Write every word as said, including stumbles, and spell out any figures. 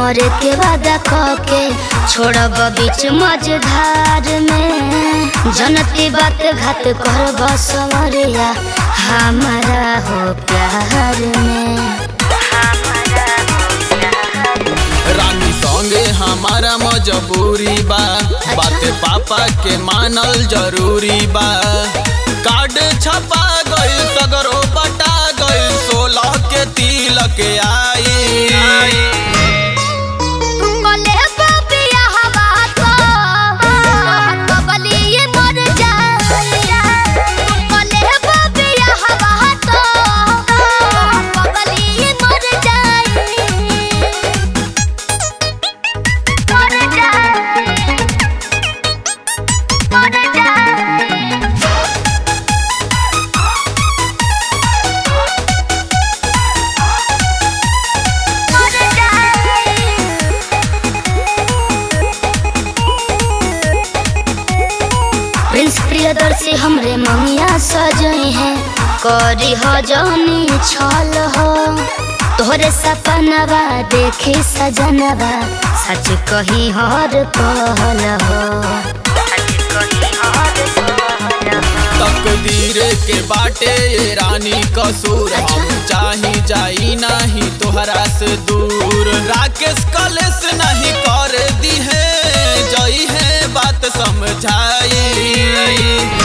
मरे के वादा के छोड़ब बीच मझधार में। जनती बात घात करब समरिया हमारा हो प्यार में। रानी संगे हमारा मजबूरी बा, बात पापा के मानल जरूरी बा। कार्ड छपा गइल सगरो बटा गइल, सोलह के तिलक आई। प्रिंस प्रियदर्शी हमरे मंगिया सजई है, करी हो जौनी छल हो। तोहरे सपनवा देखी सजनवा, सच कही हर पहल हो। तकदीर के बाटे ये रानी कसूर, हम चाही जाई नहीं तोहरा से दूर। राकेश कलेश नहीं कर दी है, जई है बात समझाई।